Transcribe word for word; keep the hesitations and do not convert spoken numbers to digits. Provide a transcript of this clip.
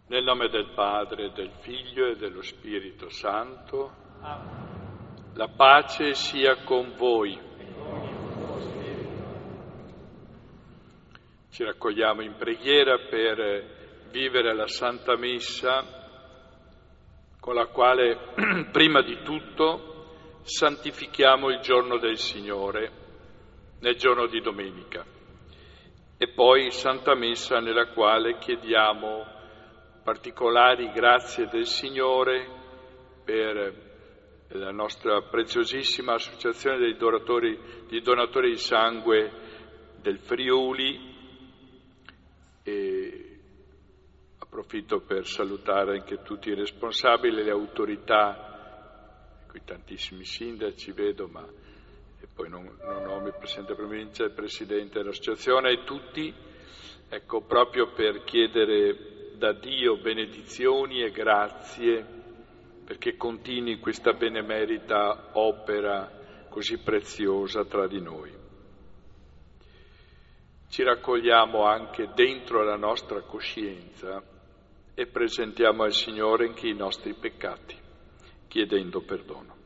Nel nome del Padre, del Figlio e dello Spirito Santo. Amen. La pace sia con voi. Ci raccogliamo in preghiera per vivere la Santa Messa, con la quale prima di tutto santifichiamo il giorno del Signore, nel giorno di domenica, e poi Santa Messa nella quale chiediamo particolari grazie del Signore per la nostra preziosissima associazione dei donatori, di donatori di sangue del Friuli, e approfitto per salutare anche tutti i responsabili, le autorità, qui tantissimi sindaci vedo, ma e poi non, non ho il Presidente della Provincia, il Presidente dell'associazione e tutti, ecco, proprio per chiedere da Dio benedizioni e grazie perché continui questa benemerita opera così preziosa tra di noi. Ci raccogliamo anche dentro la nostra coscienza e presentiamo al Signore anche i nostri peccati, chiedendo perdono.